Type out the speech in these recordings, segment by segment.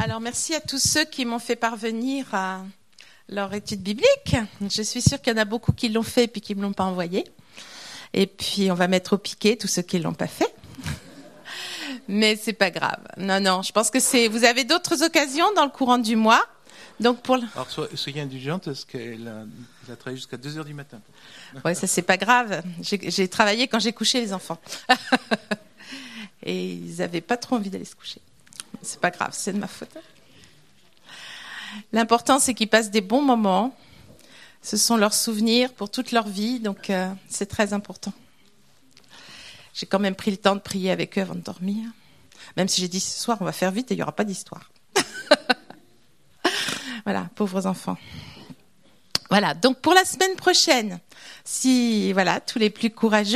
Alors, merci à tous ceux qui m'ont fait parvenir à leur étude biblique. Je suis sûre qu'il y en a beaucoup qui l'ont fait et puis qui ne me l'ont pas envoyé. Et puis, on va mettre au piquet tous ceux qui ne l'ont pas fait. Mais c'est pas grave. Non, je pense que vous avez d'autres occasions dans le courant du mois. Donc Alors, soyez indulgente parce qu'elle a travaillé jusqu'à 2h du matin. Ouais, ça c'est pas grave. J'ai travaillé quand j'ai couché les enfants. Et ils n'avaient pas trop envie d'aller se coucher. C'est pas grave, c'est de ma faute. L'important, c'est qu'ils passent des bons moments. Ce sont leurs souvenirs pour toute leur vie, donc c'est très important. J'ai quand même pris le temps de prier avec eux avant de dormir. Même si j'ai dit ce soir, on va faire vite et il n'y aura pas d'histoire. Voilà, pauvres enfants. Voilà, donc pour la semaine prochaine, tous les plus courageux,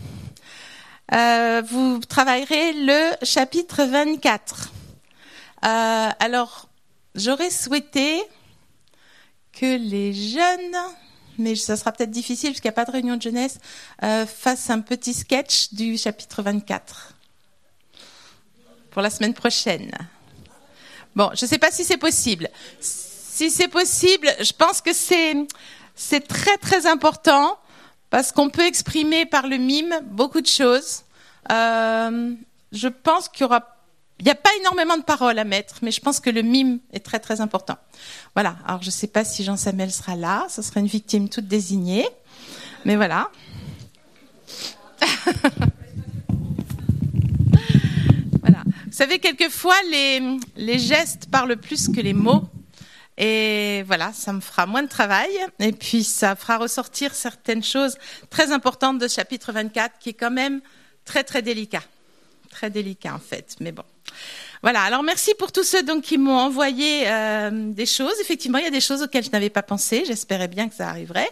vous travaillerez le chapitre 24. Alors, j'aurais souhaité que les jeunes, mais ça sera peut-être difficile parce qu'il n'y a pas de réunion de jeunesse, fassent un petit sketch du chapitre 24 pour la semaine prochaine. Bon, je ne sais pas si c'est possible. Si c'est possible, je pense que c'est très très important parce qu'on peut exprimer par le mime beaucoup de choses. Je pense qu'il n'y a pas énormément de paroles à mettre, mais je pense que le mime est très très important. Voilà, alors je ne sais pas si Jean-Samuel sera là, ce sera une victime toute désignée, mais voilà. Voilà. Vous savez, quelquefois, les gestes parlent plus que les mots. Et voilà, ça me fera moins de travail. Et puis, ça fera ressortir certaines choses très importantes de ce chapitre 24, qui est quand même très, très délicat. Très délicat, en fait. Mais bon. Voilà. Alors, merci pour tous ceux donc, qui m'ont envoyé des choses. Effectivement, il y a des choses auxquelles je n'avais pas pensé. J'espérais bien que ça arriverait.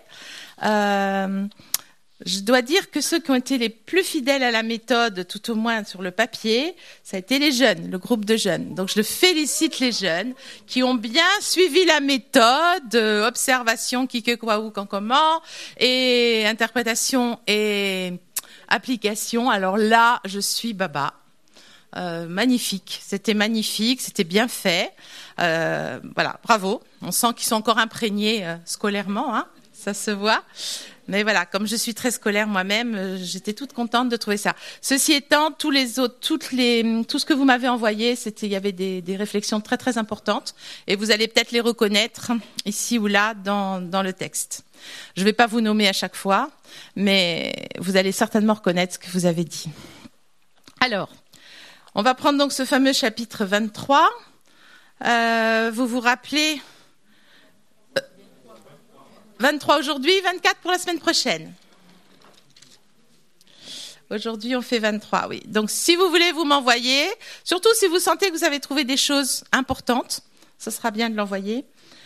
Je dois dire que ceux qui ont été les plus fidèles à la méthode, tout au moins sur le papier, ça a été les jeunes, le groupe de jeunes. Donc je félicite les jeunes qui ont bien suivi la méthode, observation, qui, que, quoi, où, quand, comment, et interprétation et application. Alors là, je suis baba. Magnifique, c'était bien fait. Voilà, bravo. On sent qu'ils sont encore imprégnés scolairement, hein, ça se voit. Mais voilà, comme je suis très scolaire moi-même, j'étais toute contente de trouver ça. Ceci étant, tous les autres, tout ce que vous m'avez envoyé, il y avait des réflexions très très importantes, et vous allez peut-être les reconnaître ici ou là dans le texte. Je ne vais pas vous nommer à chaque fois, mais vous allez certainement reconnaître ce que vous avez dit. Alors, on va prendre donc ce fameux chapitre 23. Vous vous rappelez 23 aujourd'hui, 24 pour la semaine prochaine. Aujourd'hui, on fait 23, oui. Donc, si vous voulez, vous m'envoyez. Surtout si vous sentez que vous avez trouvé des choses importantes, ce sera bien de l'envoyer.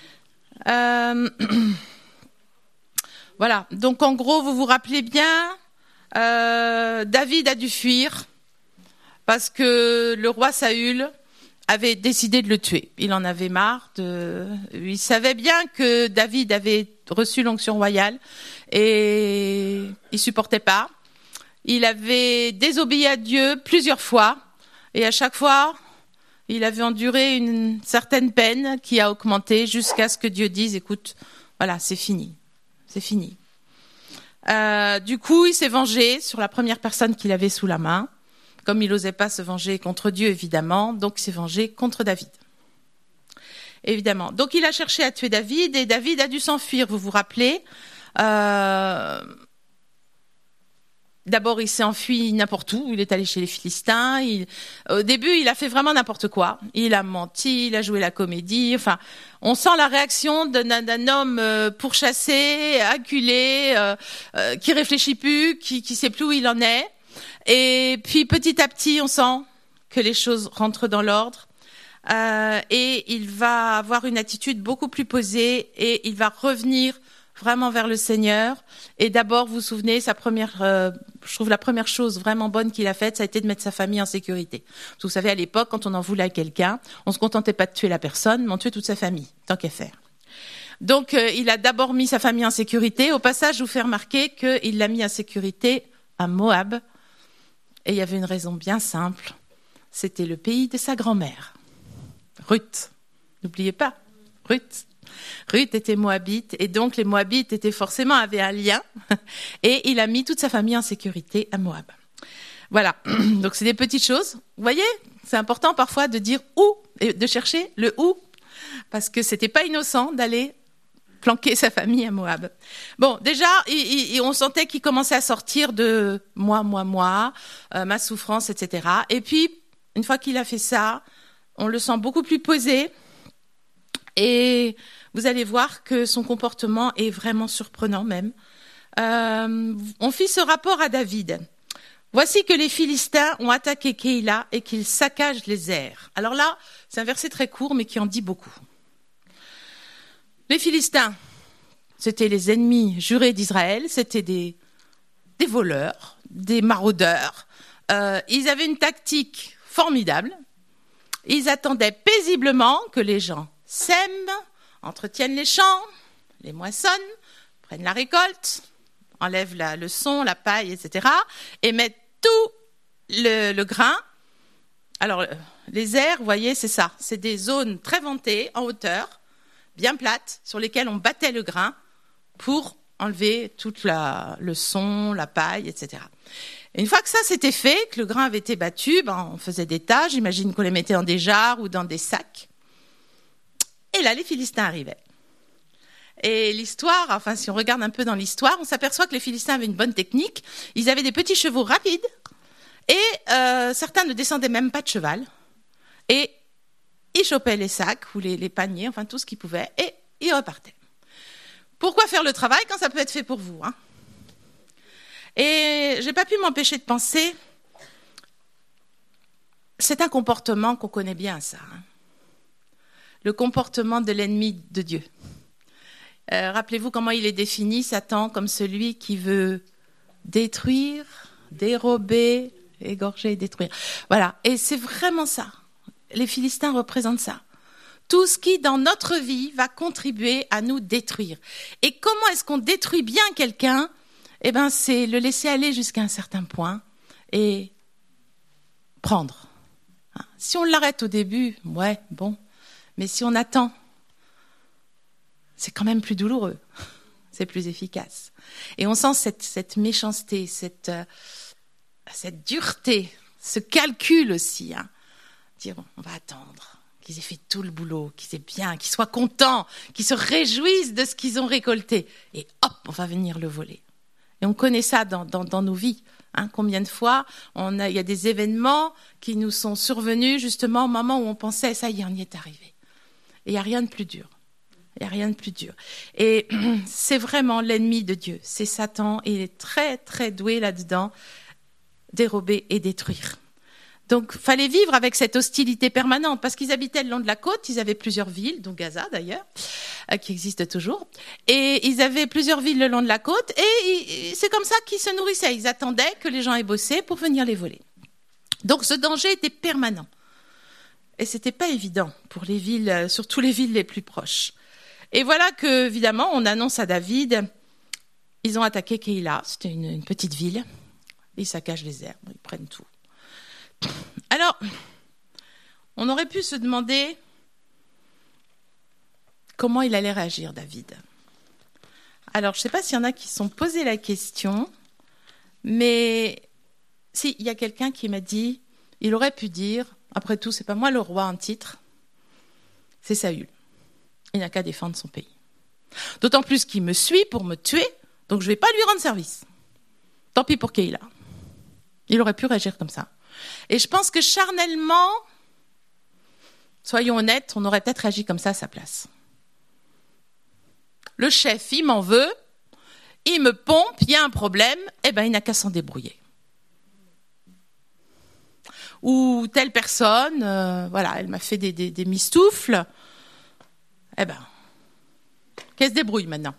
Voilà. Donc, en gros, vous vous rappelez bien, David a dû fuir parce que le roi Saül avait décidé de le tuer. Il en avait marre. Il savait bien que David avait reçu l'onction royale et il supportait pas. Il avait désobéi à Dieu plusieurs fois et à chaque fois, il avait enduré une certaine peine qui a augmenté jusqu'à ce que Dieu dise, écoute, voilà, c'est fini. Du coup, il s'est vengé sur la première personne qu'il avait sous la main. Comme il n'osait pas se venger contre Dieu, évidemment, donc il s'est vengé contre David. Évidemment. Donc il a cherché à tuer David et David a dû s'enfuir, vous vous rappelez. D'abord, il s'est enfui n'importe où. Il est allé chez les Philistins. Au début, il a fait vraiment n'importe quoi. Il a menti, il a joué la comédie. Enfin, on sent la réaction d'un homme pourchassé, acculé, qui réfléchit plus, qui sait plus où il en est. Et puis petit à petit, on sent que les choses rentrent dans l'ordre et il va avoir une attitude beaucoup plus posée et il va revenir vraiment vers le Seigneur. Et d'abord, vous vous souvenez, je trouve la première chose vraiment bonne qu'il a faite, ça a été de mettre sa famille en sécurité. Vous savez, à l'époque, quand on en voulait à quelqu'un, on se contentait pas de tuer la personne, mais on tuait toute sa famille, tant qu'à faire. Donc, il a d'abord mis sa famille en sécurité. Au passage, je vous fais remarquer qu'il l'a mis en sécurité à Moab. Et il y avait une raison bien simple, c'était le pays de sa grand-mère. Ruth. N'oubliez pas, Ruth. Ruth était moabite et donc les moabites avaient un lien et il a mis toute sa famille en sécurité à Moab. Voilà, donc c'est des petites choses. Vous voyez, c'est important parfois de dire où et de chercher le où parce que c'était pas innocent d'aller planquer sa famille à Moab. Bon, déjà, on sentait qu'il commençait à sortir de moi, ma souffrance, etc. Et puis, une fois qu'il a fait ça, on le sent beaucoup plus posé et vous allez voir que son comportement est vraiment surprenant même. On fit ce rapport à David. Voici que les Philistins ont attaqué Keïla et qu'ils saccagent les airs. Alors là, c'est un verset très court mais qui en dit beaucoup. Les Philistins, c'était les ennemis jurés d'Israël, c'était des voleurs, des maraudeurs. Ils avaient une tactique formidable. Ils attendaient paisiblement que les gens sèment, entretiennent les champs, les moissonnent, prennent la récolte, enlèvent le son, la paille, etc. et mettent tout le grain. Alors, les airs, vous voyez, c'est ça. C'est des zones très ventées, en hauteur, bien plates, sur lesquelles on battait le grain pour enlever tout le son, la paille, etc. Et une fois que ça s'était fait, que le grain avait été battu, on faisait des tas, j'imagine qu'on les mettait dans des jarres ou dans des sacs. Et là, les Philistins arrivaient. Et l'histoire, enfin, si on regarde un peu dans l'histoire, on s'aperçoit que les Philistins avaient une bonne technique. Ils avaient des petits chevaux rapides et certains ne descendaient même pas de cheval. Et ils chopaient les sacs ou les paniers, enfin tout ce qu'ils pouvaient, et ils repartaient. Pourquoi faire le travail quand ça peut être fait pour vous, hein ? Et j'ai pas pu m'empêcher de penser, c'est un comportement qu'on connaît bien, ça. Hein ? Le comportement de l'ennemi de Dieu. Rappelez-vous comment il est défini, Satan, comme celui qui veut détruire, dérober, égorger et détruire. Voilà, et c'est vraiment ça. Les Philistins représentent ça. Tout ce qui, dans notre vie, va contribuer à nous détruire. Et comment est-ce qu'on détruit bien quelqu'un ? Eh bien, c'est le laisser aller jusqu'à un certain point et prendre. Si on l'arrête au début, ouais, bon. Mais si on attend, c'est quand même plus douloureux. C'est plus efficace. Et on sent cette méchanceté, cette dureté, ce calcul aussi. Hein. Dire, on va attendre qu'ils aient fait tout le boulot, qu'ils aient bien, qu'ils soient contents, qu'ils se réjouissent de ce qu'ils ont récolté. Et hop, on va venir le voler. Et on connaît ça dans nos vies. Hein. Combien de fois il y a des événements qui nous sont survenus justement au moment où on pensait, ça y est, on y est arrivé. Et il n'y a rien de plus dur. Il n'y a rien de plus dur. Et c'est vraiment l'ennemi de Dieu. C'est Satan. Il est très, très doué là-dedans, dérober et détruire. Donc, il fallait vivre avec cette hostilité permanente parce qu'ils habitaient le long de la côte. Ils avaient plusieurs villes, dont Gaza d'ailleurs, qui existe toujours. Et ils avaient plusieurs villes le long de la côte. Et c'est comme ça qu'ils se nourrissaient. Ils attendaient que les gens aient bossé pour venir les voler. Donc, ce danger était permanent. Et ce n'était pas évident pour les villes, surtout les villes les plus proches. Et voilà que, évidemment, on annonce à David, ils ont attaqué Keïla, c'était une petite ville, ils saccagent les herbes, ils prennent tout. Alors, on aurait pu se demander comment il allait réagir, David. Alors, je ne sais pas s'il y en a qui se sont posé la question, mais si, il y a quelqu'un qui m'a dit, il aurait pu dire, après tout, c'est pas moi le roi en titre, c'est Saül. Il n'a qu'à défendre son pays. D'autant plus qu'il me suit pour me tuer, donc je ne vais pas lui rendre service. Tant pis pour Keïla. Il aurait pu réagir comme ça. Et je pense que charnellement, soyons honnêtes, on aurait peut-être réagi comme ça à sa place. Le chef, il m'en veut, il me pompe, il y a un problème, eh ben il n'a qu'à s'en débrouiller. Ou telle personne, voilà, elle m'a fait des mistoufles, eh ben, qu'elle se débrouille maintenant.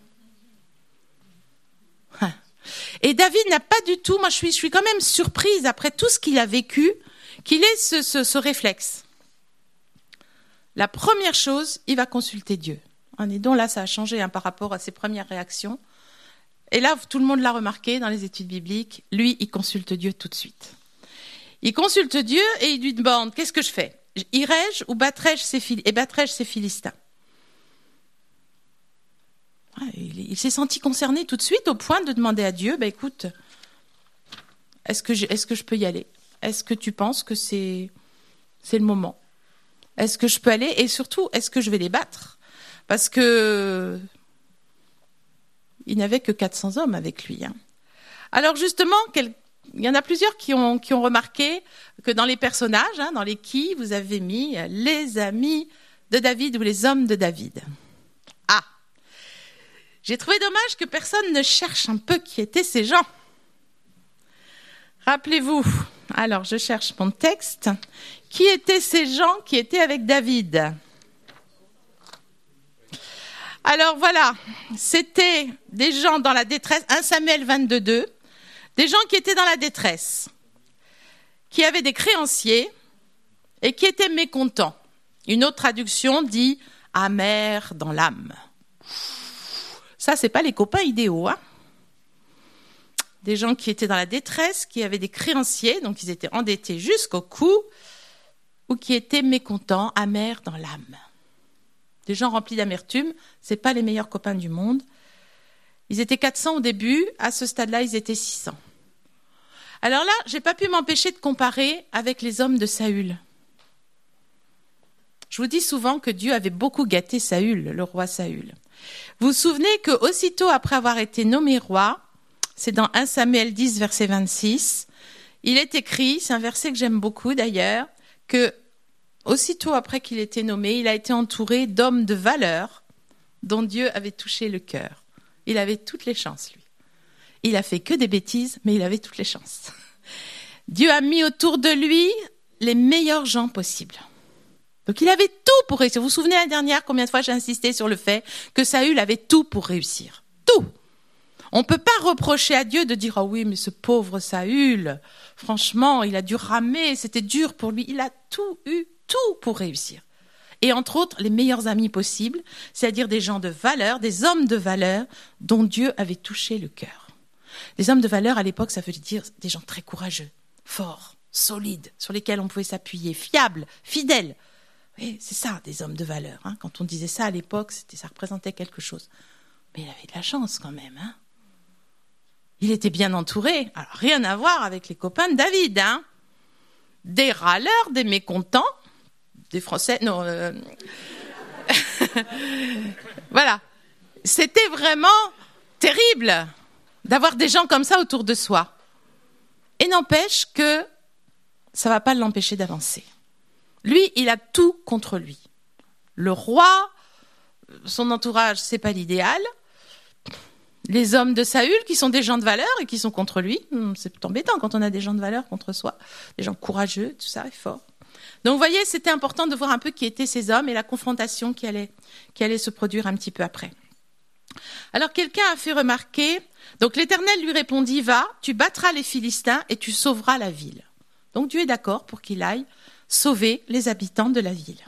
Et David n'a pas du tout, moi je suis quand même surprise après tout ce qu'il a vécu, qu'il ait ce réflexe. La première chose, il va consulter Dieu. Et donc là, ça a changé par rapport à ses premières réactions. Et là, tout le monde l'a remarqué dans les études bibliques, lui, il consulte Dieu tout de suite. Il consulte Dieu et il lui demande, qu'est-ce que je fais ? irai-je ou battrai-je ces Philistins? Il s'est senti concerné tout de suite au point de demander à Dieu, écoute, est-ce que je peux y aller? Est-ce que tu penses que c'est le moment? Est-ce que je peux aller? Et surtout, est-ce que je vais les battre? Parce que il n'y avait que 400 hommes avec lui. Alors justement, il y en a plusieurs qui ont remarqué que dans les personnages, dans les qui, vous avez mis les amis de David ou les hommes de David. Ah, j'ai trouvé dommage que personne ne cherche un peu qui étaient ces gens. Rappelez-vous, alors je cherche mon texte, qui étaient ces gens qui étaient avec David? Alors voilà, c'était des gens dans la détresse, 1 Samuel 22:2, des gens qui étaient dans la détresse, qui avaient des créanciers et qui étaient mécontents. Une autre traduction dit « amers dans l'âme ». Ça, c'est pas les copains idéaux, Des gens qui étaient dans la détresse, qui avaient des créanciers, donc ils étaient endettés jusqu'au cou, ou qui étaient mécontents, amers dans l'âme. Des gens remplis d'amertume, c'est pas les meilleurs copains du monde. Ils étaient 400 au début, à ce stade-là, ils étaient 600. Alors là, j'ai pas pu m'empêcher de comparer avec les hommes de Saül. Je vous dis souvent que Dieu avait beaucoup gâté Saül, le roi Saül. Vous vous souvenez que aussitôt après avoir été nommé roi, c'est dans 1 Samuel 10, verset 26, il est écrit, c'est un verset que j'aime beaucoup d'ailleurs, que aussitôt après qu'il était nommé, il a été entouré d'hommes de valeur dont Dieu avait touché le cœur. Il avait toutes les chances, lui. Il a fait que des bêtises, mais il avait toutes les chances. Dieu a mis autour de lui les meilleurs gens possibles. Donc il avait tout pour réussir. Vous vous souvenez l'année dernière combien de fois j'ai insisté sur le fait que Saül avait tout pour réussir. Tout. On ne peut pas reprocher à Dieu de dire « Ah oui, mais ce pauvre Saül, franchement, il a dû ramer, c'était dur pour lui. » Il a tout eu, tout pour réussir. Et entre autres, les meilleurs amis possibles, c'est-à-dire des gens de valeur, des hommes de valeur dont Dieu avait touché le cœur. Les hommes de valeur, à l'époque, ça veut dire des gens très courageux, forts, solides, sur lesquels on pouvait s'appuyer, fiables, fidèles. Oui, c'est ça, des hommes de valeur. Quand on disait ça à l'époque, ça représentait quelque chose. Mais il avait de la chance quand même. Il était bien entouré. Alors, rien à voir avec les copains de David. Des râleurs, des mécontents, des Français... Non. Voilà. C'était vraiment terrible d'avoir des gens comme ça autour de soi. Et n'empêche que ça ne va pas l'empêcher d'avancer. Lui, il a tout contre lui. Le roi, son entourage, c'est pas l'idéal. Les hommes de Saül, qui sont des gens de valeur et qui sont contre lui, c'est embêtant quand on a des gens de valeur contre soi, des gens courageux, tout ça est fort. Donc vous voyez, c'était important de voir un peu qui étaient ces hommes et la confrontation qui allait se produire un petit peu après. Alors quelqu'un a fait remarquer, donc l'Éternel lui répondit, va, tu battras les Philistins et tu sauveras la ville. Donc Dieu est d'accord pour qu'il aille sauver les habitants de la ville.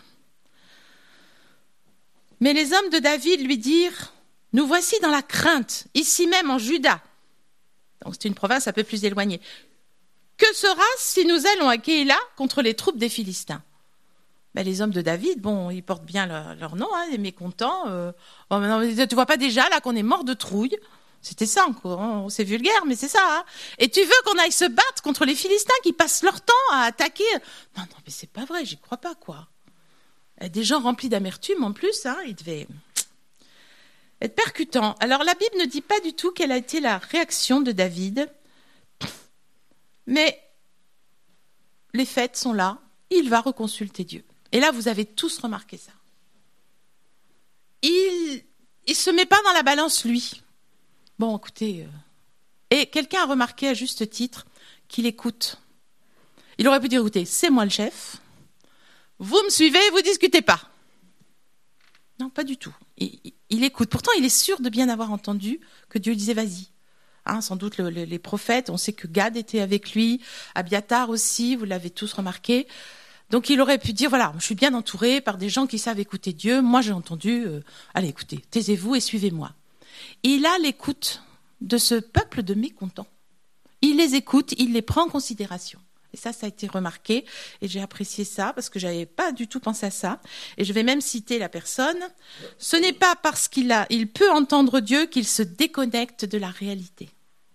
Mais les hommes de David lui dirent, nous voici dans la crainte, ici même en Juda. Donc c'est une province un peu plus éloignée. Que sera si nous allons à Keïla contre les troupes des Philistins? Les hommes de David, ils portent bien leur nom, les mécontents. Tu vois pas déjà là qu'on est mort de trouille? C'était ça encore, c'est vulgaire, mais c'est ça. Et tu veux qu'on aille se battre contre les Philistins qui passent leur temps à attaquer? Non, mais c'est pas vrai, j'y crois pas, quoi. Des gens remplis d'amertume en plus, ils devaient être percutants. Alors la Bible ne dit pas du tout quelle a été la réaction de David, mais les faits sont là, il va reconsulter Dieu. Et là, vous avez tous remarqué ça. Il se met pas dans la balance, lui. Bon, écoutez... Et quelqu'un a remarqué à juste titre qu'il écoute. Il aurait pu dire, écoutez, c'est moi le chef, vous me suivez, vous discutez pas. Non, pas du tout. Il écoute. Pourtant, il est sûr de bien avoir entendu que Dieu disait, vas-y. Sans doute les prophètes, on sait que Gad était avec lui, Abiatar aussi, vous l'avez tous remarqué. Donc il aurait pu dire, voilà, je suis bien entouré par des gens qui savent écouter Dieu, moi j'ai entendu, allez écoutez, taisez-vous et suivez-moi. Il a l'écoute de ce peuple de mécontents. Il les écoute, il les prend en considération. Et ça a été remarqué et j'ai apprécié ça parce que j'avais pas du tout pensé à ça. Et je vais même citer la personne. Ce n'est pas parce il peut entendre Dieu qu'il se déconnecte de la réalité.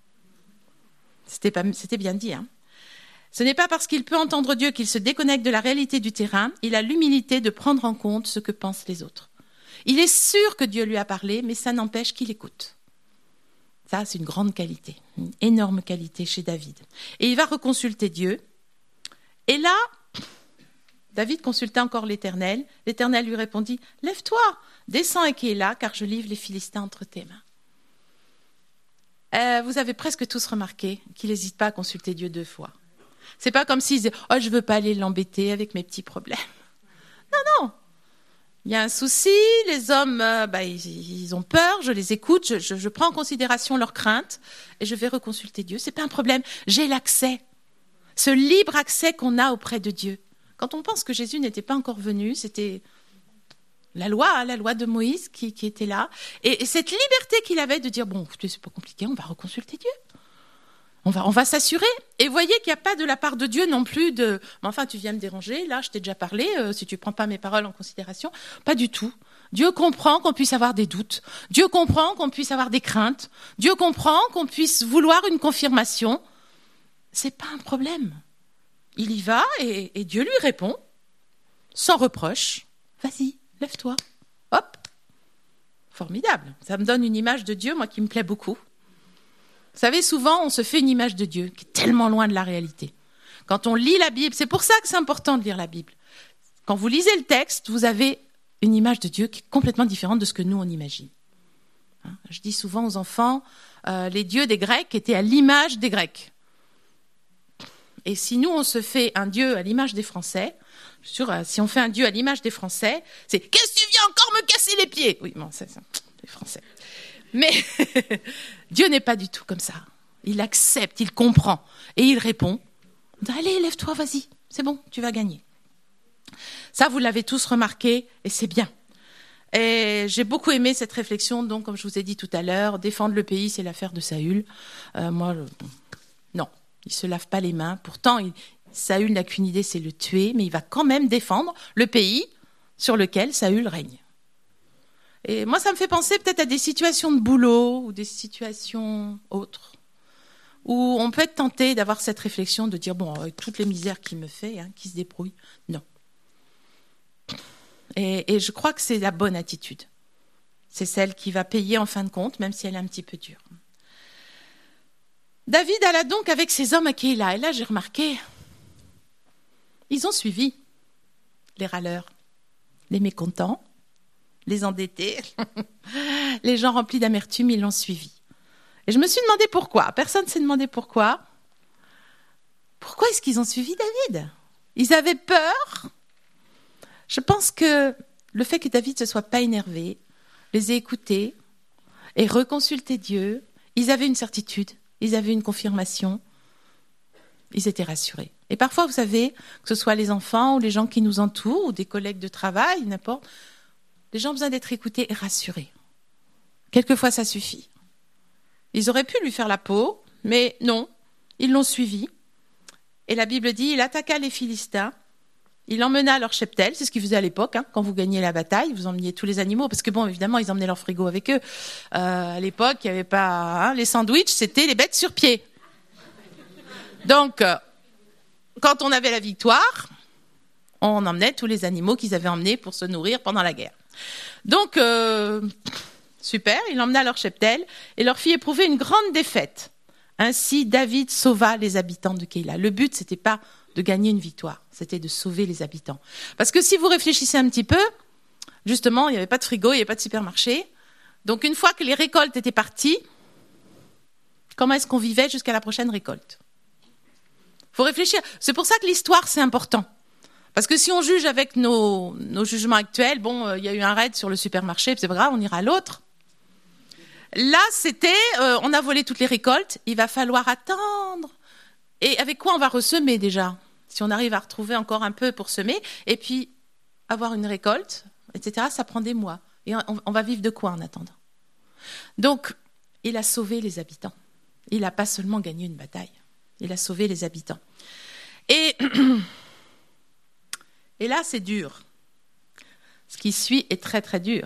C'était bien dit, hein. Ce n'est pas parce qu'il peut entendre Dieu qu'il se déconnecte de la réalité du terrain. Il a l'humilité de prendre en compte ce que pensent les autres. Il est sûr que Dieu lui a parlé, mais ça n'empêche qu'il écoute. Ça, c'est une grande qualité, une énorme qualité chez David. Et il va reconsulter Dieu. Et là, David consulta encore l'Éternel. L'Éternel lui répondit, « Lève-toi, descends à Kéla, car je livre les Philistins entre tes mains. » Vous avez presque tous remarqué qu'il n'hésite pas à consulter Dieu 2 fois. C'est pas comme s'il disait, « Oh, je veux pas aller l'embêter avec mes petits problèmes. » Non. Il y a un souci, les hommes, ils ont peur, je les écoute, je prends en considération leurs craintes et je vais reconsulter Dieu. C'est pas un problème, j'ai l'accès. Ce libre accès qu'on a auprès de Dieu. Quand on pense que Jésus n'était pas encore venu, c'était la loi de Moïse qui était là. Et cette liberté qu'il avait de dire, bon, écoutez, c'est pas compliqué, on va reconsulter Dieu. On va s'assurer. Et voyez qu'il n'y a pas de la part de Dieu non plus de « Mais enfin, tu viens me déranger, là, je t'ai déjà parlé, si tu ne prends pas mes paroles en considération. » Pas du tout. Dieu comprend qu'on puisse avoir des doutes. Dieu comprend qu'on puisse avoir des craintes. Dieu comprend qu'on puisse vouloir une confirmation. C'est pas un problème. Il y va et Dieu lui répond, sans reproche. Vas-y, lève-toi. Hop. Formidable. Ça me donne une image de Dieu, moi, qui me plaît beaucoup. Vous savez, souvent, on se fait une image de Dieu qui est tellement loin de la réalité. Quand on lit la Bible, c'est pour ça que c'est important de lire la Bible. Quand vous lisez le texte, vous avez une image de Dieu qui est complètement différente de ce que nous, on imagine. Je dis souvent aux enfants, les dieux des Grecs étaient à l'image des Grecs. Et si nous, on se fait un Dieu à l'image des Français, je suis sûre, si on fait un Dieu à l'image des Français, c'est « Qu'est-ce que tu viens encore me casser les pieds ?» Oui, bon, c'est ça, les Français. Mais Dieu n'est pas du tout comme ça. Il accepte, il comprend et il répond. Allez, lève-toi, vas-y, c'est bon, tu vas gagner. Ça, vous l'avez tous remarqué et c'est bien. Et j'ai beaucoup aimé cette réflexion, donc, comme je vous ai dit tout à l'heure, défendre le pays, c'est l'affaire de Saül. Non, il se lave pas les mains. Pourtant, Saül n'a qu'une idée, c'est le tuer, mais il va quand même défendre le pays sur lequel Saül règne. Et moi, ça me fait penser peut-être à des situations de boulot ou des situations autres, où on peut être tenté d'avoir cette réflexion de dire, bon, avec toutes les misères qu'il me fait, qui se débrouille, non. Et je crois que c'est la bonne attitude. C'est celle qui va payer en fin de compte, même si elle est un petit peu dure. David alla donc avec ses hommes à Kéla. Et là, j'ai remarqué, ils ont suivi les râleurs, les mécontents, les endettés, les gens remplis d'amertume, ils l'ont suivi. Et je me suis demandé pourquoi. Personne ne s'est demandé pourquoi. Pourquoi est-ce qu'ils ont suivi David ? Ils avaient peur. Je pense que le fait que David ne se soit pas énervé, les ait écoutés et reconsulté Dieu, ils avaient une certitude, ils avaient une confirmation, ils étaient rassurés. Et parfois, vous savez, que ce soit les enfants ou les gens qui nous entourent ou des collègues de travail, n'importe, les gens ont besoin d'être écoutés et rassurés. Quelquefois, ça suffit. Ils auraient pu lui faire la peau, mais non, ils l'ont suivi. Et la Bible dit, il attaqua les Philistins, il emmena leur cheptel, c'est ce qu'ils faisaient à l'époque, quand vous gagniez la bataille, vous emmeniez tous les animaux, parce que bon, évidemment, ils emmenaient leur frigo avec eux. À l'époque, il n'y avait pas... les sandwichs, c'était les bêtes sur pied. Donc, quand on avait la victoire, on emmenait tous les animaux qu'ils avaient emmenés pour se nourrir pendant la guerre. Donc, super, il emmena leur cheptel et leur fit éprouver une grande défaite. Ainsi, David sauva les habitants de Kéla. Le but, c'était pas de gagner une victoire, c'était de sauver les habitants. Parce que si vous réfléchissez un petit peu, justement, il n'y avait pas de frigo, il n'y avait pas de supermarché. Donc, une fois que les récoltes étaient parties, comment est-ce qu'on vivait jusqu'à la prochaine récolte ? Faut réfléchir. C'est pour ça que l'histoire, c'est important. Parce que si on juge avec nos jugements actuels, bon, il y a eu un raid sur le supermarché, c'est pas grave, on ira à l'autre. Là, c'était, on a volé toutes les récoltes, il va falloir attendre. Et avec quoi on va ressemer déjà ? Si on arrive à retrouver encore un peu pour semer, et puis avoir une récolte, etc., ça prend des mois. Et on va vivre de quoi en attendant ? Donc, il a sauvé les habitants. Il n'a pas seulement gagné une bataille, il a sauvé les habitants. Et là, c'est dur. Ce qui suit est très, très dur.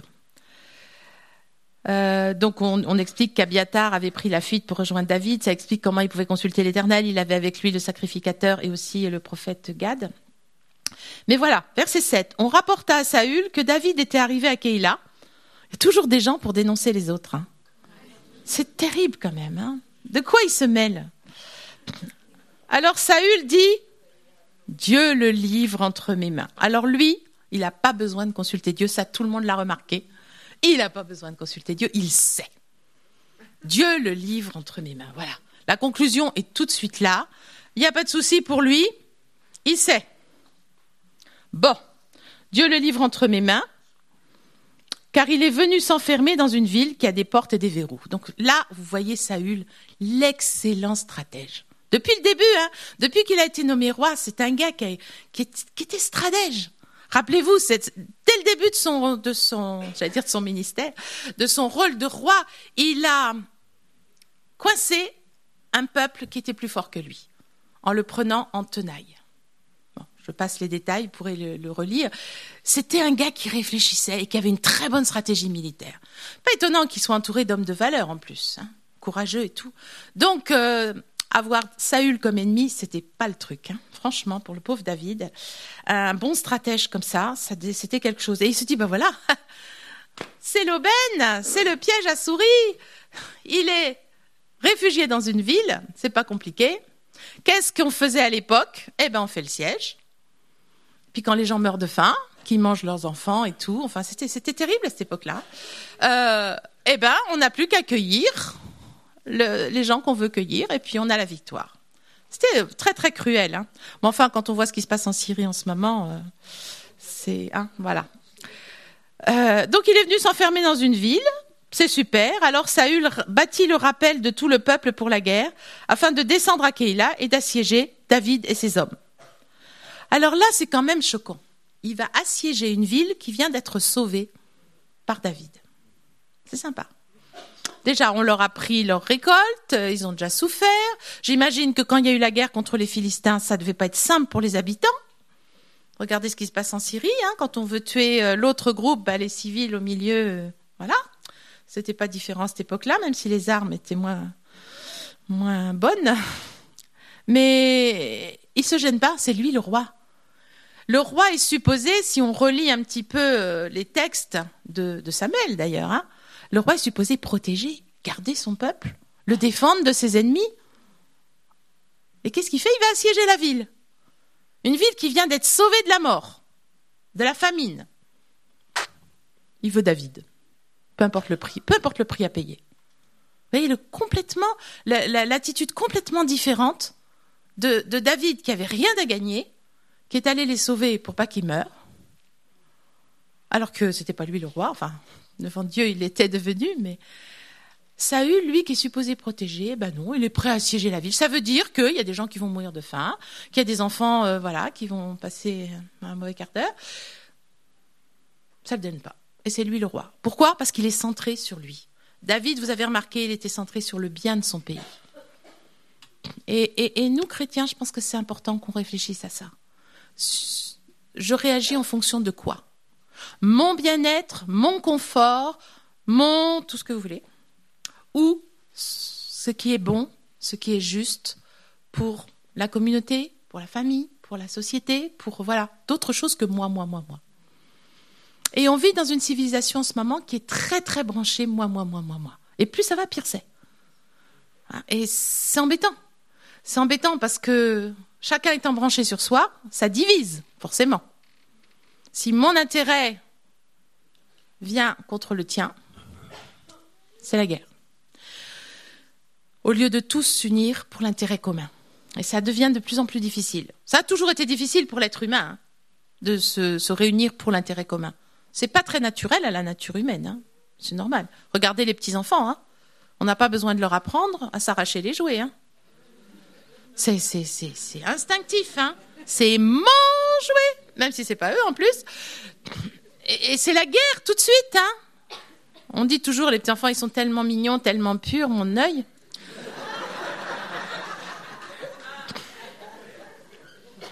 Donc, on explique qu'Abiathar avait pris la fuite pour rejoindre David. Ça explique comment il pouvait consulter l'Éternel. Il avait avec lui le sacrificateur et aussi le prophète Gad. Mais voilà, verset 7. On rapporta à Saül que David était arrivé à Keïla. Il y a toujours des gens pour dénoncer les autres. Hein. C'est terrible quand même. Hein. De quoi il se mêle? Alors Saül dit, Dieu le livre entre mes mains. Alors lui, il n'a pas besoin de consulter Dieu. Ça, tout le monde l'a remarqué. Il n'a pas besoin de consulter Dieu. Il sait. Dieu le livre entre mes mains. Voilà. La conclusion est tout de suite là. Il n'y a pas de souci pour lui. Il sait. Bon, Dieu le livre entre mes mains, car il est venu s'enfermer dans une ville qui a des portes et des verrous. Donc là, vous voyez Saül, l'excellent stratège. Depuis le début, hein, depuis qu'il a été nommé roi, c'est un gars qui était stratège. Rappelez-vous, dès le début de son ministère, de son rôle de roi, il a coincé un peuple qui était plus fort que lui, en le prenant en tenaille. Bon, je passe les détails, vous pourrez le relire. C'était un gars qui réfléchissait et qui avait une très bonne stratégie militaire. Pas étonnant qu'il soit entouré d'hommes de valeur en plus, hein, courageux et tout. Donc, avoir Saül comme ennemi, c'était pas le truc. Hein. Franchement, pour le pauvre David, un bon stratège comme ça, c'était quelque chose. Et il se dit, ben voilà, c'est l'aubaine, c'est le piège à souris. Il est réfugié dans une ville, c'est pas compliqué. Qu'est-ce qu'on faisait à l'époque? Eh ben, on fait le siège. Puis quand les gens meurent de faim, qu'ils mangent leurs enfants et tout, enfin, c'était terrible à cette époque-là. Eh ben, on n'a plus qu'à cueillir les gens qu'on veut cueillir, et puis on a la victoire. C'était très, très cruel. Hein. Mais enfin, quand on voit ce qui se passe en Syrie en ce moment, c'est... Hein, voilà. Donc, il est venu s'enfermer dans une ville. C'est super. Alors, Saül bâtit le rappel de tout le peuple pour la guerre, afin de descendre à Keïla et d'assiéger David et ses hommes. Alors là, c'est quand même choquant. Il va assiéger une ville qui vient d'être sauvée par David. C'est sympa. Déjà, on leur a pris leur récolte, ils ont déjà souffert. J'imagine que quand il y a eu la guerre contre les Philistins, ça ne devait pas être simple pour les habitants. Regardez ce qui se passe en Syrie, hein, quand on veut tuer l'autre groupe, les civils au milieu, voilà. C'était pas différent à cette époque-là, même si les armes étaient moins bonnes. Mais il se gêne pas, c'est lui le roi. Le roi est supposé, si on relit un petit peu les textes de Samuel d'ailleurs, hein, le roi est supposé protéger, garder son peuple, le défendre de ses ennemis. Et qu'est-ce qu'il fait? Il va assiéger la ville. Une ville qui vient d'être sauvée de la mort, de la famine. Il veut David. Peu importe le prix à payer. Vous voyez, l'attitude complètement différente de David qui avait rien à gagner, qui est allé les sauver pour pas qu'ils meurent, alors que c'était pas lui le roi, enfin, devant Dieu il était devenu, mais Saül, lui, qui est supposé protéger, ben non, il est prêt à assiéger la ville. Ça veut dire qu'il y a des gens qui vont mourir de faim, qu'il y a des enfants, qui vont passer un mauvais quart d'heure. Ça le donne pas. Et c'est lui le roi. Pourquoi? Parce qu'il est centré sur lui. David, vous avez remarqué, il était centré sur le bien de son pays. Et nous, chrétiens, je pense que c'est important qu'on réfléchisse à ça. Je réagis en fonction de quoi? Mon bien-être, mon confort, tout ce que vous voulez, ou ce qui est bon, ce qui est juste pour la communauté, pour la famille, pour la société, pour d'autres choses que moi. Et on vit dans une civilisation en ce moment qui est très très branchée moi. Et plus ça va, pire c'est. Et c'est embêtant. C'est embêtant parce que chacun étant branché sur soi, ça divise, forcément. Si mon intérêt vient contre le tien, c'est la guerre. Au lieu de tous s'unir pour l'intérêt commun. Et ça devient de plus en plus difficile. Ça a toujours été difficile pour l'être humain, de se réunir pour l'intérêt commun. C'est pas très naturel à la nature humaine. Hein. C'est normal. Regardez les petits-enfants. Hein. On n'a pas besoin de leur apprendre à s'arracher les jouets. Hein. C'est instinctif. Hein. C'est mon jouet. Même si c'est pas eux en plus. Et c'est la guerre tout de suite. Hein. On dit toujours, les petits-enfants, ils sont tellement mignons, tellement purs, mon œil.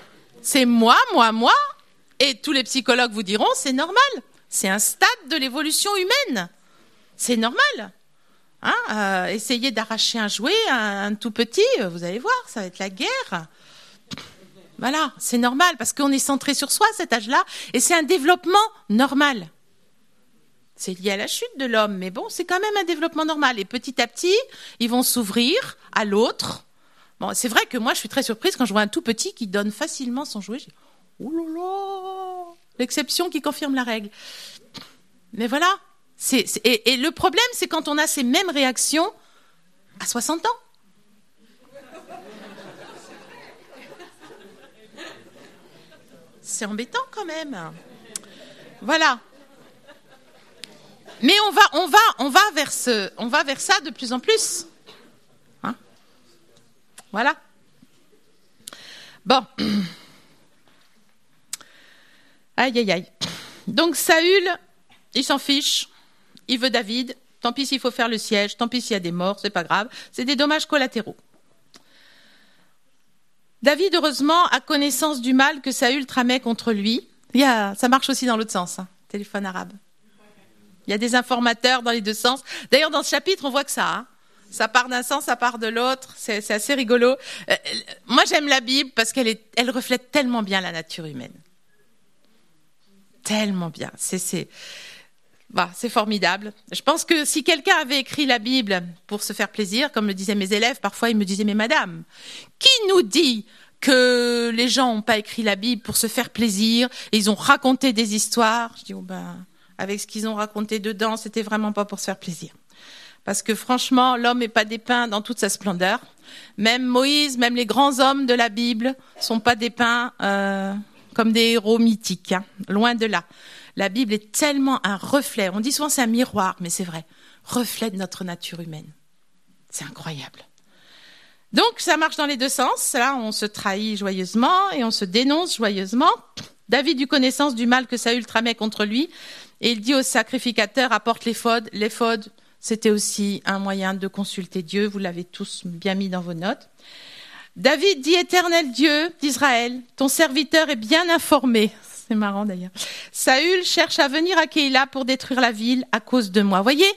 C'est moi. Et tous les psychologues vous diront, c'est normal. C'est un stade de l'évolution humaine. C'est normal. Essayez d'arracher un jouet à un tout petit, vous allez voir, ça va être la guerre. Voilà, c'est normal, parce qu'on est centré sur soi à cet âge-là, et c'est un développement normal. C'est lié à la chute de l'homme, mais bon, c'est quand même un développement normal. Et petit à petit, ils vont s'ouvrir à l'autre. Bon, c'est vrai que moi, je suis très surprise quand je vois un tout petit qui donne facilement son jouet. Je dis, oh là là, l'exception qui confirme la règle. Mais voilà. Et le problème, c'est quand on a ces mêmes réactions à 60 ans. C'est embêtant quand même. Voilà. Mais on va vers ça de plus en plus. Hein? Voilà. Bon. Aïe. Donc Saül, il s'en fiche. Il veut David. Tant pis s'il faut faire le siège. Tant pis s'il y a des morts. C'est pas grave. C'est des dommages collatéraux. David, heureusement, a connaissance du mal que Saül tramait contre lui. Ça marche aussi dans l'autre sens. Téléphone arabe. Il y a des informateurs dans les deux sens. D'ailleurs, dans ce chapitre, on voit que ça. Ça part d'un sens, ça part de l'autre. C'est assez rigolo. Moi, j'aime la Bible parce qu'elle reflète tellement bien la nature humaine. Tellement bien. C'est formidable. Je pense que si quelqu'un avait écrit la Bible pour se faire plaisir, comme le disaient mes élèves, parfois ils me disaient, mais madame, qui nous dit que les gens n'ont pas écrit la Bible pour se faire plaisir et ils ont raconté des histoires? Je dis, avec ce qu'ils ont raconté dedans, c'était vraiment pas pour se faire plaisir. Parce que franchement, l'homme n'est pas dépeint dans toute sa splendeur. Même Moïse, même les grands hommes de la Bible sont pas dépeints comme des héros mythiques. Loin de là. La Bible est tellement un reflet. On dit souvent c'est un miroir, mais c'est vrai. Reflet de notre nature humaine. C'est incroyable. Donc, ça marche dans les deux sens. Là, on se trahit joyeusement et on se dénonce joyeusement. David eut connaissance du mal que Saül tramait contre lui. Et il dit au sacrificateur, apporte l'éphod. L'éphod, c'était aussi un moyen de consulter Dieu. Vous l'avez tous bien mis dans vos notes. David dit, Éternel Dieu d'Israël, ton serviteur est bien informé. C'est marrant d'ailleurs. Saül cherche à venir à Keïla pour détruire la ville à cause de moi. Voyez?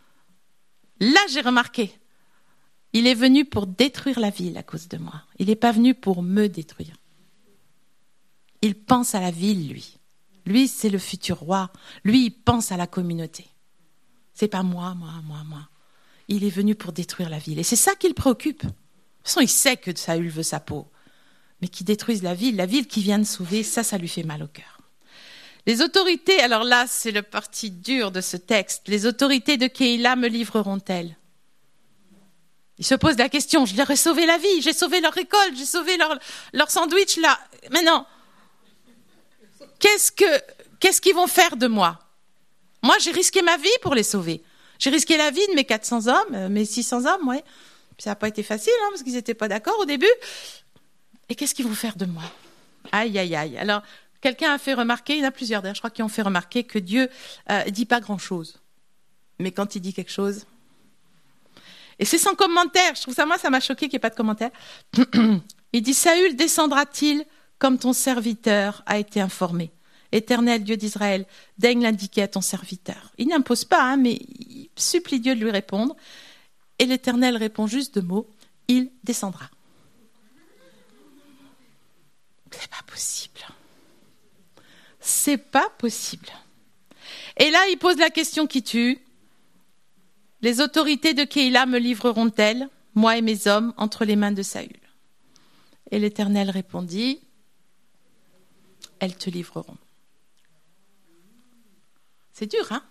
Là, j'ai remarqué. Il est venu pour détruire la ville à cause de moi. Il n'est pas venu pour me détruire. Il pense à la ville, lui. Lui, c'est le futur roi. Lui, il pense à la communauté. C'est pas moi. Il est venu pour détruire la ville. Et c'est ça qui le préoccupe. De toute façon, il sait que Saül veut sa peau. Mais qu'il détruise la ville qui vient de sauver, ça lui fait mal au cœur. Les autorités, alors là, c'est le parti dur de ce texte. Les autorités de Keïla me livreront-elles? Il se pose la question, je leur ai sauvé la vie, j'ai sauvé leur récolte, j'ai sauvé leur sandwich là. Maintenant, qu'est-ce qu'ils vont faire de moi? Moi, j'ai risqué ma vie pour les sauver. J'ai risqué la vie de mes 400 hommes, mes 600 hommes, ouais. Puis ça n'a pas été facile, parce qu'ils n'étaient pas d'accord au début. Et qu'est-ce qu'ils vont faire de moi? Aïe. Alors, quelqu'un a fait remarquer, il y en a plusieurs d'ailleurs, je crois, qui ont fait remarquer que Dieu ne dit pas grand-chose. Mais quand il dit quelque chose... Et c'est sans commentaire. Je trouve ça, moi, ça m'a choqué qu'il n'y ait pas de commentaire. Il dit, Saül descendra-t-il comme ton serviteur a été informé? Éternel Dieu d'Israël, daigne l'indiquer à ton serviteur. Il n'impose pas, mais il supplie Dieu de lui répondre. Et l'Éternel répond juste 2 mots, il descendra. C'est pas possible. C'est pas possible. Et là, il pose la question qui tue. Les autorités de Keïla me livreront-elles, moi et mes hommes, entre les mains de Saül? Et l'Éternel répondit, elles te livreront. C'est dur, hein?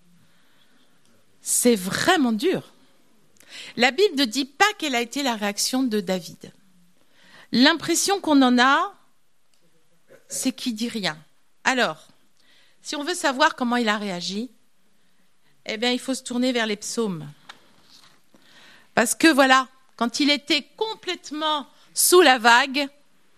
C'est vraiment dur. La Bible ne dit pas quelle a été la réaction de David. L'impression qu'on en a, c'est qu'il dit rien. Alors, si on veut savoir comment il a réagi, eh bien, il faut se tourner vers les psaumes. Parce que voilà, quand il était complètement sous la vague,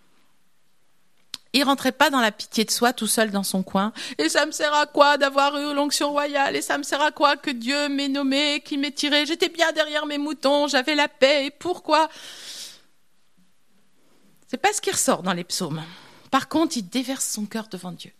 il rentrait pas dans la pitié de soi tout seul dans son coin. Et ça me sert à quoi d'avoir eu l'onction royale? Et ça me sert à quoi que Dieu m'ait nommé, qu'il m'ait tiré? J'étais bien derrière mes moutons, j'avais la paix. Et pourquoi? C'est pas ce qui ressort dans les psaumes. Par contre, il déverse son cœur devant Dieu.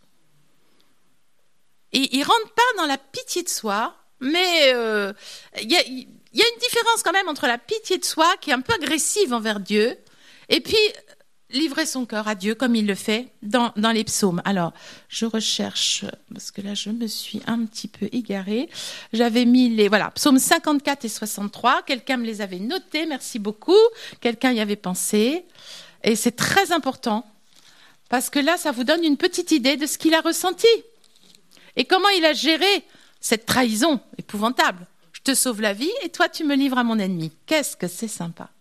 Et il rentre pas dans la pitié de soi, mais il y a une différence quand même entre la pitié de soi, qui est un peu agressive envers Dieu, et puis livrer son cœur à Dieu, comme il le fait dans les psaumes. Alors, je recherche, parce que là, je me suis un petit peu égarée. J'avais mis psaumes 54 et 63. Quelqu'un me les avait notés, merci beaucoup. Quelqu'un y avait pensé. Et c'est très important, parce que là, ça vous donne une petite idée de ce qu'il a ressenti. Et comment il a géré cette trahison épouvantable. Je te sauve la vie et toi, tu me livres à mon ennemi. Qu'est-ce que c'est sympa.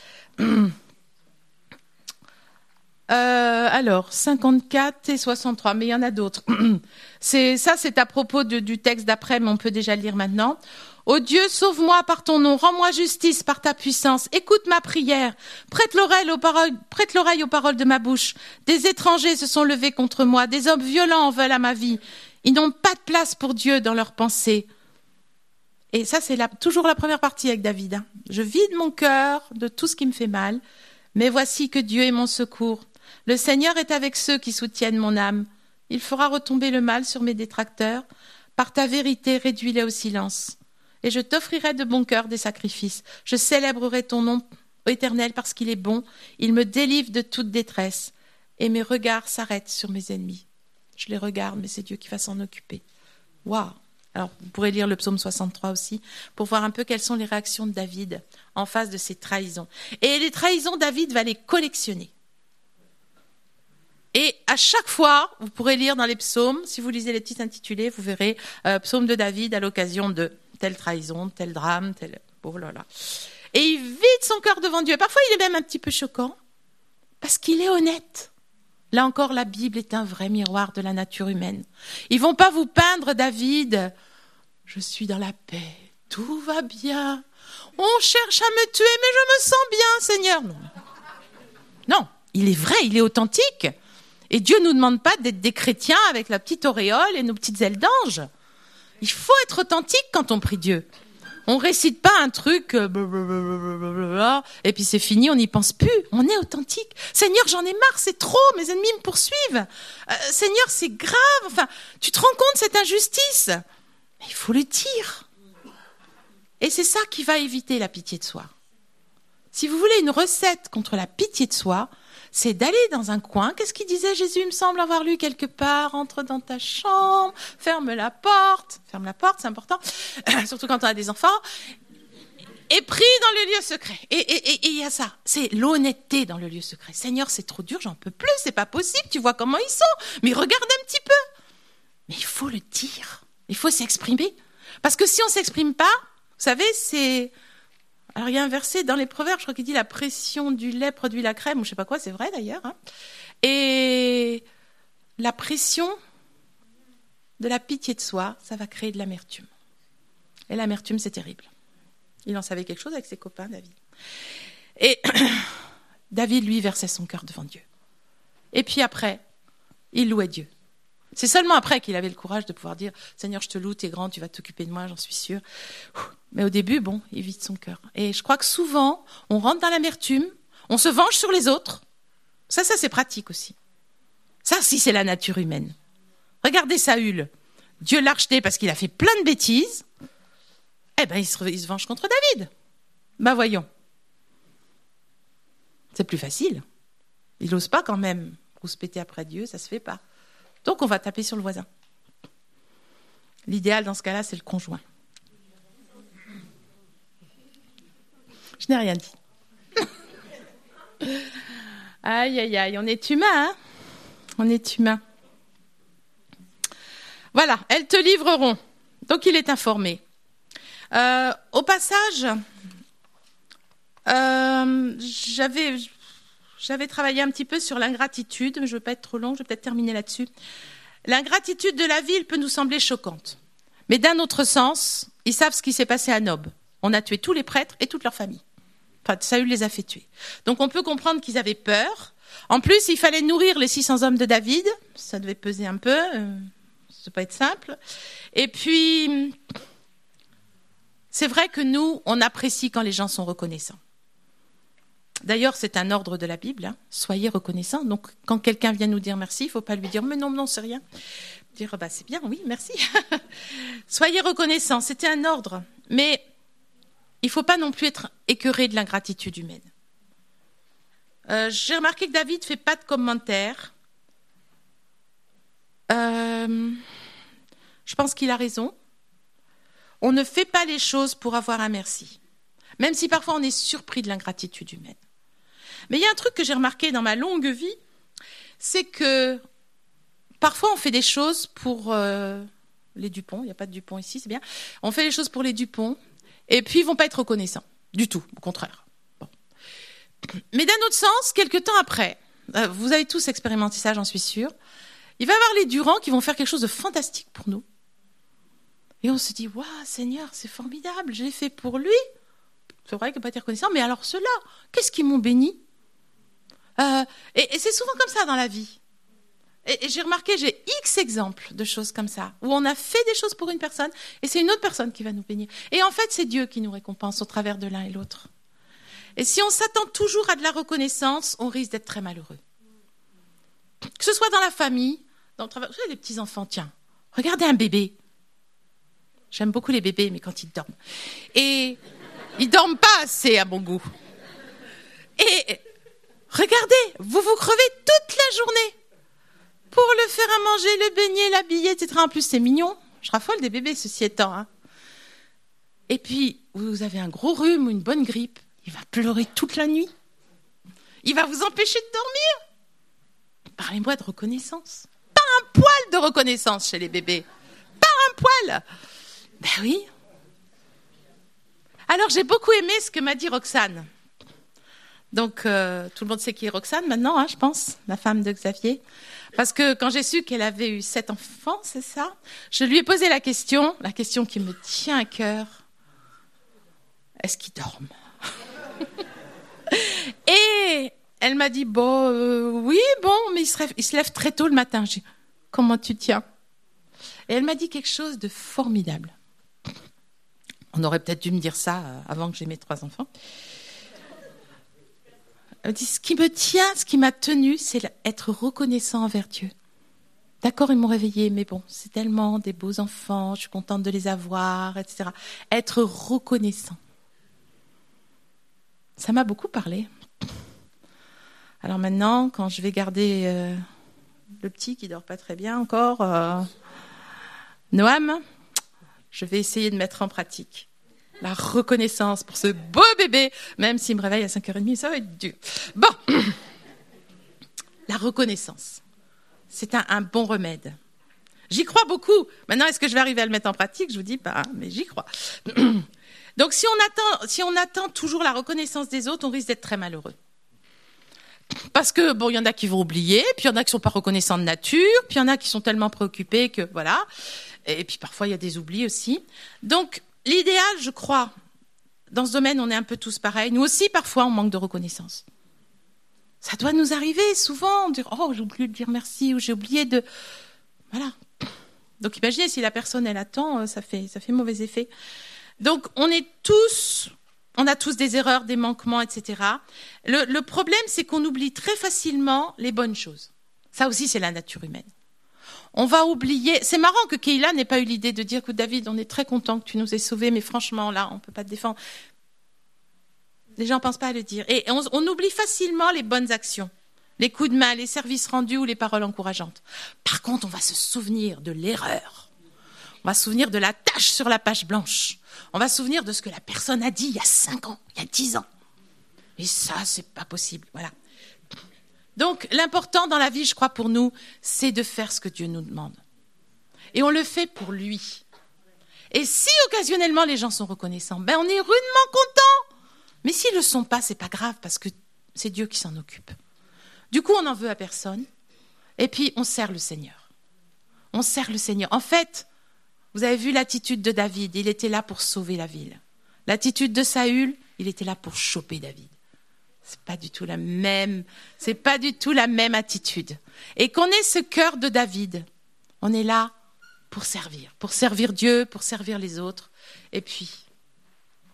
Alors, 54 et 63, mais il y en a d'autres. C'est à propos du texte d'après, mais on peut déjà le lire maintenant. Ô Dieu, sauve-moi par ton nom, rends-moi justice par ta puissance, écoute ma prière, prête l'oreille aux paroles de ma bouche. Des étrangers se sont levés contre moi, des hommes violents en veulent à ma vie. Ils n'ont pas de place pour Dieu dans leurs pensées. Et ça, c'est toujours la première partie avec David. Je vide mon cœur de tout ce qui me fait mal, mais voici que Dieu est mon secours. Le Seigneur est avec ceux qui soutiennent mon âme. Il fera retomber le mal sur mes détracteurs. Par ta vérité, réduis-les au silence. Et je t'offrirai de bon cœur des sacrifices. Je célébrerai ton nom, ô Éternel, parce qu'il est bon. Il me délivre de toute détresse. Et mes regards s'arrêtent sur mes ennemis. Je les regarde, mais c'est Dieu qui va s'en occuper. Waouh! Alors, vous pourrez lire le psaume 63 aussi, pour voir un peu quelles sont les réactions de David en face de ces trahisons. Et les trahisons, David va les collectionner. Et à chaque fois, vous pourrez lire dans les psaumes, si vous lisez les petits intitulés, vous verrez psaume de David à l'occasion de telle trahison, tel drame, tel... Oh là là. Et il vide son cœur devant Dieu. Parfois, il est même un petit peu choquant, parce qu'il est honnête. Là encore, la Bible est un vrai miroir de la nature humaine. Ils vont pas vous peindre, David, je suis dans la paix, tout va bien. On cherche à me tuer, mais je me sens bien, Seigneur. Non, il est vrai, il est authentique. Et Dieu nous demande pas d'être des chrétiens avec la petite auréole et nos petites ailes d'ange. Il faut être authentique quand on prie Dieu. On récite pas un truc, et puis c'est fini, on n'y pense plus. On est authentique. Seigneur, j'en ai marre, c'est trop, mes ennemis me poursuivent. Seigneur, c'est grave. Enfin, tu te rends compte de cette injustice? Mais il faut le dire. Et c'est ça qui va éviter la pitié de soi. Si vous voulez une recette contre la pitié de soi, c'est d'aller dans un coin. Qu'est-ce qu'il disait Jésus, il me semble avoir lu quelque part? Entre dans ta chambre, ferme la porte. Ferme la porte, c'est important, surtout quand on a des enfants. Et prie dans le lieu secret. Et il y a ça, c'est l'honnêteté dans le lieu secret. Seigneur, c'est trop dur, j'en peux plus, c'est pas possible, tu vois comment ils sont. Mais regarde un petit peu. Mais il faut le dire, il faut s'exprimer. Parce que si on s'exprime pas, vous savez, c'est... Alors, il y a un verset dans les Proverbes, je crois qu'il dit la pression du lait produit la crème, ou je sais pas quoi, c'est vrai d'ailleurs. Hein. Et la pression de la pitié de soi, ça va créer de l'amertume. Et l'amertume, c'est terrible. Il en savait quelque chose avec ses copains, David. Et David, lui, versait son cœur devant Dieu. Et puis après, il louait Dieu. C'est seulement après qu'il avait le courage de pouvoir dire « Seigneur, je te loue, t'es grand, tu vas t'occuper de moi, j'en suis sûre. » Mais au début, il vide son cœur. Et je crois que souvent, on rentre dans l'amertume, on se venge sur les autres. Ça c'est pratique aussi. Ça, si c'est la nature humaine. Regardez Saül. Dieu l'a rejeté parce qu'il a fait plein de bêtises. Eh ben, il se venge contre David. Ben voyons. C'est plus facile. Il n'ose pas quand même rouspéter après Dieu, ça se fait pas. Donc, on va taper sur le voisin. L'idéal, dans ce cas-là, c'est le conjoint. Je n'ai rien dit. Aïe, aïe, aïe, on est humain, hein? On est humain. Voilà, elles te livreront. Donc, il est informé. Au passage, j'avais travaillé un petit peu sur l'ingratitude, mais je ne veux pas être trop long, je vais peut-être terminer là-dessus. L'ingratitude de la ville peut nous sembler choquante. Mais d'un autre sens, ils savent ce qui s'est passé à Nob. On a tué tous les prêtres et toute leur famille. Enfin, Saül les a fait tuer. Donc on peut comprendre qu'ils avaient peur. En plus, il fallait nourrir les 600 hommes de David. Ça devait peser un peu. Ça ne doit pas être simple. Et puis, c'est vrai que nous, on apprécie quand les gens sont reconnaissants. D'ailleurs, c'est un ordre de la Bible. Hein. Soyez reconnaissants. Donc, quand quelqu'un vient nous dire merci, il ne faut pas lui dire « mais non, c'est rien ». Dire « c'est bien, oui, merci ». Soyez reconnaissants, c'était un ordre. Mais il ne faut pas non plus être écœuré de l'ingratitude humaine. J'ai remarqué que David ne fait pas de commentaires. Je pense qu'il a raison. On ne fait pas les choses pour avoir un merci. Même si parfois on est surpris de l'ingratitude humaine. Mais il y a un truc que j'ai remarqué dans ma longue vie, c'est que parfois on fait des choses pour les Dupont, il n'y a pas de Dupont ici, c'est bien. On fait les choses pour les Dupont, et puis ils ne vont pas être reconnaissants, du tout, au contraire. Bon. Mais d'un autre sens, quelques temps après, vous avez tous expérimenté ça, j'en suis sûre, il va y avoir les Durand qui vont faire quelque chose de fantastique pour nous. Et on se dit, waouh, Seigneur, c'est formidable, je l'ai fait pour lui. C'est vrai qu'il n'a pas été reconnaissant, mais alors ceux-là, qu'est-ce qu'ils m'ont béni ? Et c'est souvent comme ça dans la vie. Et j'ai remarqué, j'ai X exemples de choses comme ça, où on a fait des choses pour une personne, et c'est une autre personne qui va nous bénir. Et en fait, c'est Dieu qui nous récompense au travers de l'un et l'autre. Et si on s'attend toujours à de la reconnaissance, on risque d'être très malheureux. Que ce soit dans la famille, dans le travail, vous savez, les petits-enfants, tiens, regardez un bébé. J'aime beaucoup les bébés, mais quand ils dorment. Et ils dorment pas assez à mon goût. Et regardez, vous crevez toute la journée pour le faire à manger, le baigner, l'habiller, etc. En plus, c'est mignon. Je raffole des bébés, ceci étant. Hein. Et puis, vous avez un gros rhume ou une bonne grippe. Il va pleurer toute la nuit. Il va vous empêcher de dormir. Parlez-moi de reconnaissance. Pas un poil de reconnaissance chez les bébés. Pas un poil. Ben oui. Alors, j'ai beaucoup aimé ce que m'a dit Roxane. Donc, tout le monde sait qui est Roxane maintenant, hein, je pense, la femme de Xavier. Parce que quand j'ai su qu'elle avait eu 7 enfants, c'est ça, je lui ai posé la question qui me tient à cœur. Est-ce qu'ils dorment ? Et elle m'a dit, oui, mais ils se lèvent très tôt le matin. J'ai dit, comment tu tiens ? Et elle m'a dit quelque chose de formidable. On aurait peut-être dû me dire ça avant que j'aie mes 3 enfants. Elle dit, ce qui me tient, ce qui m'a tenu, c'est être reconnaissant envers Dieu. D'accord, ils m'ont réveillée, mais bon, c'est tellement des beaux enfants, je suis contente de les avoir, etc. Être reconnaissant. Ça m'a beaucoup parlé. Alors maintenant, quand je vais garder le petit qui dort pas très bien encore, Noam, je vais essayer de mettre en pratique la reconnaissance pour ce beau bébé, même s'il me réveille à 5h30, ça va être dur. Bon, la reconnaissance, c'est un bon remède. J'y crois beaucoup. Maintenant, est-ce que je vais arriver à le mettre en pratique ? Je vous dis pas, mais j'y crois. Donc, si on attend toujours la reconnaissance des autres, on risque d'être très malheureux. Parce que, il y en a qui vont oublier, puis il y en a qui sont pas reconnaissants de nature, puis il y en a qui sont tellement préoccupés que, voilà. Et puis, parfois, il y a des oublis aussi. Donc, l'idéal, je crois, dans ce domaine, on est un peu tous pareils. Nous aussi, parfois, on manque de reconnaissance. Ça doit nous arriver souvent, dire « Oh, j'ai oublié de dire merci » ou « J'ai oublié de... » Voilà. Donc, imaginez, si la personne, elle attend, ça fait mauvais effet. Donc, on a tous des erreurs, des manquements, etc. Le problème, c'est qu'on oublie très facilement les bonnes choses. Ça aussi, c'est la nature humaine. On va oublier... C'est marrant que Keïla n'ait pas eu l'idée de dire « Écoute, David, on est très content que tu nous aies sauvés, mais franchement, là, on ne peut pas te défendre. » Les gens ne pensent pas à le dire. Et on oublie facilement les bonnes actions, les coups de main, les services rendus ou les paroles encourageantes. Par contre, on va se souvenir de l'erreur. On va se souvenir de la tache sur la page blanche. On va se souvenir de ce que la personne a dit il y a 5 ans, il y a 10 ans. Et ça, c'est pas possible. Voilà. Donc, l'important dans la vie, je crois, pour nous, c'est de faire ce que Dieu nous demande. Et on le fait pour lui. Et si, occasionnellement, les gens sont reconnaissants, on est rudement contents. Mais s'ils ne le sont pas, c'est pas grave, parce que c'est Dieu qui s'en occupe. Du coup, on n'en veut à personne. Et puis, on sert le Seigneur. On sert le Seigneur. En fait, vous avez vu l'attitude de David. Il était là pour sauver la ville. L'attitude de Saül, il était là pour choper David. C'est pas du tout la même attitude. Et qu'on ait ce cœur de David, on est là pour servir Dieu, pour servir les autres. Et puis,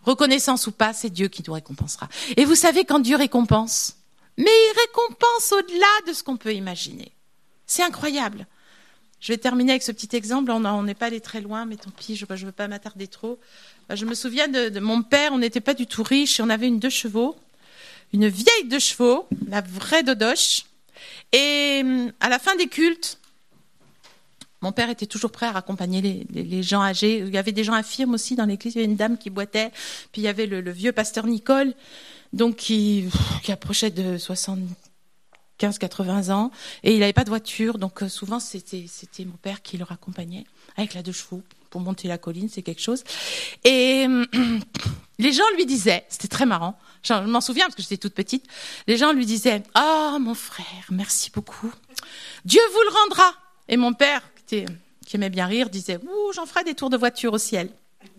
Reconnaissance ou pas, c'est Dieu qui nous récompensera. Et vous savez, quand Dieu récompense, mais il récompense au-delà de ce qu'on peut imaginer. C'est incroyable. Je vais terminer avec ce petit exemple. On n'est pas allé très loin, mais tant pis, je ne veux pas m'attarder trop. Je me souviens de mon père, on n'était pas du tout riche, et on avait une 2 chevaux, une vieille 2 chevaux, la vraie dodoche. Et à la fin des cultes, mon père était toujours prêt à accompagner les gens âgés. Il y avait des gens infirmes aussi dans l'église. Il y avait une dame qui boitait. Puis il y avait le vieux pasteur Nicole, donc qui approchait de 75-80 ans. Et il n'avait pas de voiture. Donc souvent, c'était mon père qui le raccompagnait avec la 2 chevaux pour monter la colline. C'est quelque chose. Et les gens lui disaient, c'était très marrant. Je m'en souviens parce que j'étais toute petite. Les gens lui disaient, « Ah, mon frère, merci beaucoup. Dieu vous le rendra. » Et mon père, qui aimait bien rire, disait « Ouh, j'en ferai des tours de voiture au ciel. »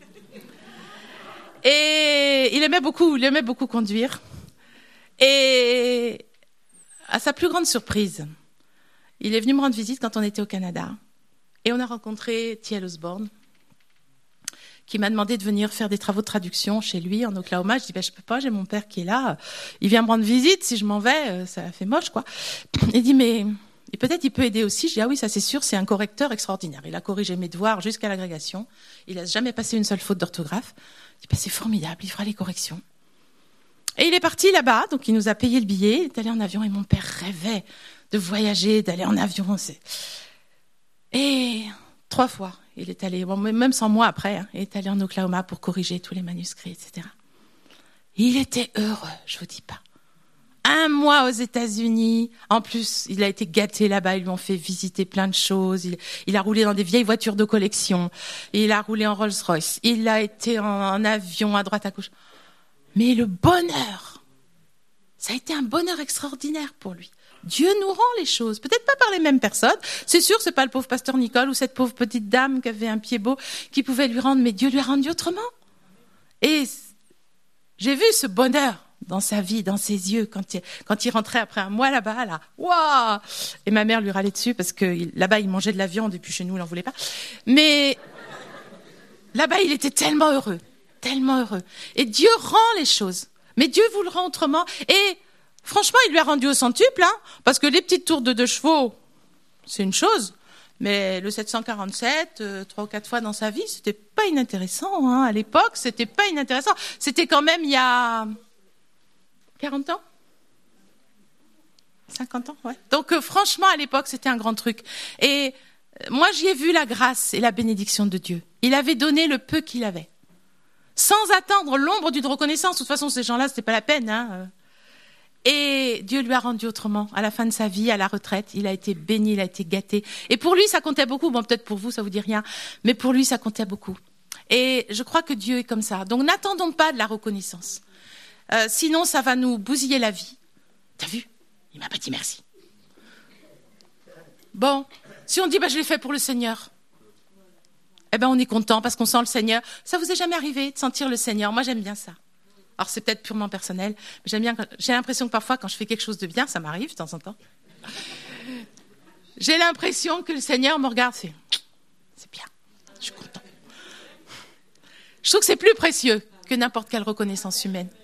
Et il aimait beaucoup conduire. Et à sa plus grande surprise, il est venu me rendre visite quand on était au Canada. Et on a rencontré T.L. Osborne, qui m'a demandé de venir faire des travaux de traduction chez lui en Oklahoma. Je dis je peux pas, j'ai mon père qui est là. Il vient me rendre visite, si je m'en vais, ça fait moche, quoi. Il dit mais... Et peut-être il peut aider aussi. Je dis, ah oui, ça c'est sûr, c'est un correcteur extraordinaire. Il a corrigé mes devoirs jusqu'à l'agrégation. Il n'a jamais passé une seule faute d'orthographe. Je dis, c'est formidable, il fera les corrections. Et il est parti là-bas, donc il nous a payé le billet, il est allé en avion, et mon père rêvait de voyager, d'aller en avion. Et 3 fois, il est allé, même 100 mois après, il est allé en Oklahoma pour corriger tous les manuscrits, etc. Il était heureux, je vous dis pas. 1 mois aux États-Unis. En plus, il a été gâté là-bas. Ils lui ont fait visiter plein de choses. Il a roulé dans des vieilles voitures de collection. Il a roulé en Rolls-Royce. Il a été en avion à droite, à gauche. Mais le bonheur, ça a été un bonheur extraordinaire pour lui. Dieu nous rend les choses. Peut-être pas par les mêmes personnes. C'est sûr, c'est pas le pauvre pasteur Nicole ou cette pauvre petite dame qui avait un pied beau qui pouvait lui rendre, mais Dieu lui a rendu autrement. Et j'ai vu ce bonheur dans sa vie, dans ses yeux, quand il rentrait après 1 mois là-bas, là, waouh! Et ma mère lui râlait dessus parce que là-bas, il mangeait de la viande et puis chez nous, il n'en voulait pas. Mais là-bas, il était tellement heureux. Et Dieu rend les choses. Mais Dieu vous le rend autrement. Et franchement, il lui a rendu au centuple, hein, parce que les petites tours de 2 chevaux, c'est une chose. Mais le 747, 3 ou 4 fois dans sa vie, c'était pas inintéressant, hein. À l'époque, c'était pas inintéressant. C'était quand même il y a 40 ans 50 ans, ouais. Donc franchement, à l'époque, c'était un grand truc. Et moi, j'y ai vu la grâce et la bénédiction de Dieu. Il avait donné le peu qu'il avait, sans attendre l'ombre d'une reconnaissance. De toute façon, ces gens-là, c'était pas la peine, hein. Et Dieu lui a rendu autrement. À la fin de sa vie, à la retraite, il a été béni, il a été gâté. Et pour lui, ça comptait beaucoup. Bon, peut-être pour vous, ça vous dit rien, mais pour lui, ça comptait beaucoup. Et je crois que Dieu est comme ça. Donc, n'attendons pas de la reconnaissance. Sinon, ça va nous bousiller la vie. T'as vu? Il m'a pas dit merci. Bon, si on dit je l'ai fait pour le Seigneur, eh ben on est content parce qu'on sent le Seigneur. Ça vous est jamais arrivé de sentir le Seigneur? Moi, j'aime bien ça. Alors, c'est peut-être purement personnel, mais j'aime bien. J'ai l'impression que parfois, quand je fais quelque chose de bien, ça m'arrive de temps en temps. J'ai l'impression que le Seigneur me regarde, c'est bien, je suis content. Je trouve que c'est plus précieux que n'importe quelle reconnaissance humaine.